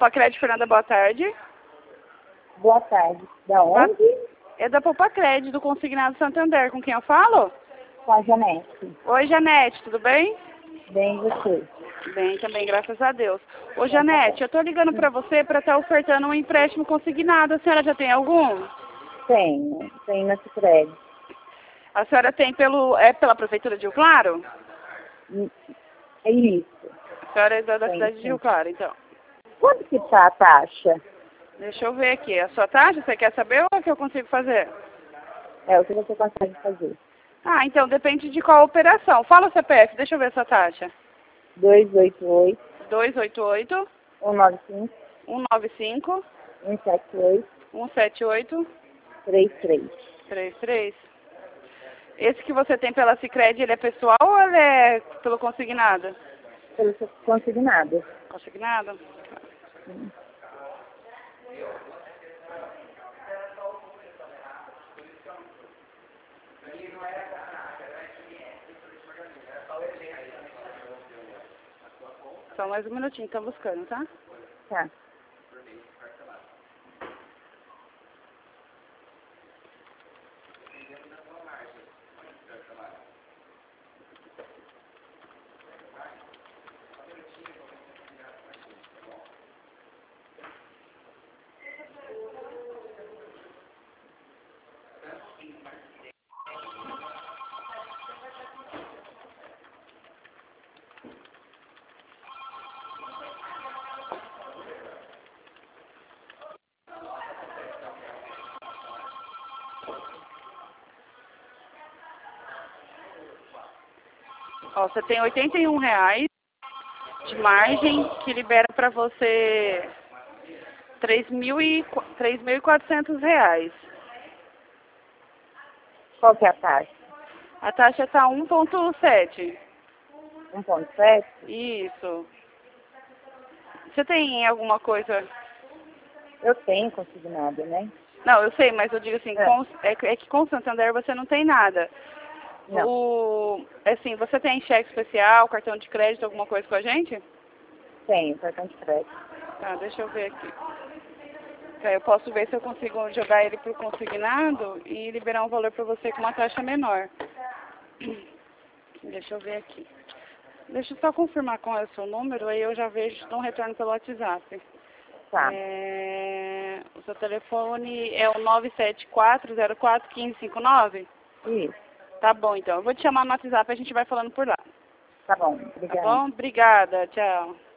Popacred, Fernanda, boa tarde. Boa tarde. Da onde? É da Popacred, do Consignado Santander. Com quem eu falo? Com a Janete. Oi, Janete, tudo bem? Bem, você? Bem, também, graças a Deus. Ô, Janete, eu tô ligando pra você pra estar ofertando um empréstimo consignado. A senhora já tem algum? Tenho na Cicred. A senhora tem pela Prefeitura de Rio Claro? É isso. A senhora é da Tem, cidade de sim. Rio Claro, então. Quanto que tá a taxa? Deixa eu ver aqui. A sua taxa, você quer saber ou é que eu consigo fazer? É o que você consegue fazer. Ah, então depende de qual operação. Fala o CPF, deixa eu ver a sua taxa. 288 288 195 195 178 178 33. 33. Esse que você tem pela Sicredi, ele é pessoal ou ele é pelo consignado? Pelo consignado. Consignado? Só mais um minutinho, estão buscando, tá? Tá. Ó, você tem R$ 81 de margem que libera para você R$ 3.400. Qual que é a taxa? A taxa está 1,7. 1,7? Isso. Você tem alguma coisa? Eu tenho consignado, né? Não, eu sei, mas eu digo assim, É. é que com o Santander você não tem nada. Não. Assim, você tem cheque especial, cartão de crédito, alguma coisa com a gente? Tenho, cartão de crédito. Tá, deixa eu ver aqui. Eu posso ver se eu consigo jogar ele pro consignado e liberar um valor para você com uma taxa menor. Deixa eu ver aqui. Deixa eu só confirmar qual é o seu número, aí eu já vejo e dou um retorno pelo WhatsApp. Tá. O seu telefone é o 974041559? Isso. Tá bom, então. Eu vou te chamar no WhatsApp e a gente vai falando por lá. Tá bom. Tá Obrigada. bom? Obrigada. Tchau.